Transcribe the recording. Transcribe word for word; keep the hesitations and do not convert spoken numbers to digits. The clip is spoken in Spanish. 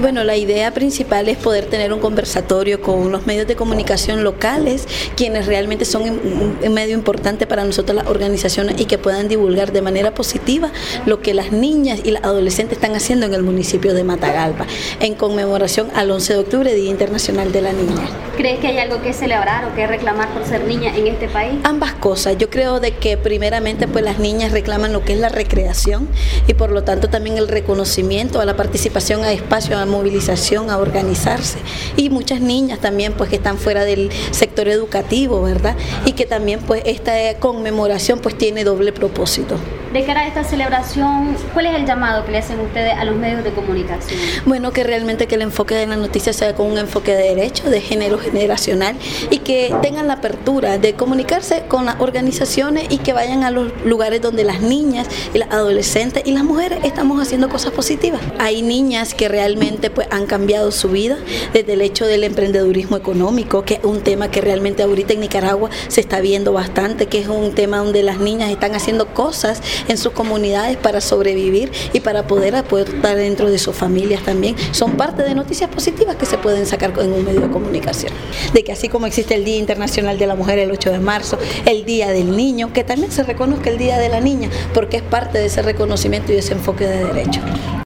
Bueno, la idea principal es poder tener un conversatorio con los medios de comunicación locales, quienes realmente son un, un medio importante para nosotros las organizaciones y que puedan divulgar de manera positiva lo que las niñas y las adolescentes están haciendo en el municipio de Matagalpa, en conmemoración al once de octubre, Día Internacional de la Niña. ¿Crees que hay algo que celebrar o que reclamar por ser niña en este país? Ambas cosas. Yo creo de que primeramente pues las niñas reclaman lo que es la recreación y por lo tanto también el reconocimiento a la participación a espacios, a movilización, a organizarse, y muchas niñas también pues que están fuera del sector educativo, ¿verdad? Y que también pues esta conmemoración pues tiene doble propósito. De cara a esta celebración, ¿cuál es el llamado que le hacen ustedes a los medios de comunicación? Bueno, que realmente que el enfoque de la noticia sea con un enfoque de derecho, de género generacional, y que tengan la apertura de comunicarse con las organizaciones y que vayan a los lugares donde las niñas y las adolescentes y las mujeres estamos haciendo cosas positivas. Hay niñas que realmente pues han cambiado su vida desde el hecho del emprendedurismo económico, que es un tema que realmente ahorita en Nicaragua se está viendo bastante, que es un tema donde las niñas están haciendo cosas en sus comunidades para sobrevivir y para poder aportar dentro de sus familias también. Son parte de noticias positivas que se pueden sacar en un medio de comunicación. De que así como existe el Día Internacional de la Mujer el ocho de marzo, el Día del Niño, que también se reconozca el Día de la Niña, porque es parte de ese reconocimiento y de ese enfoque de derecho.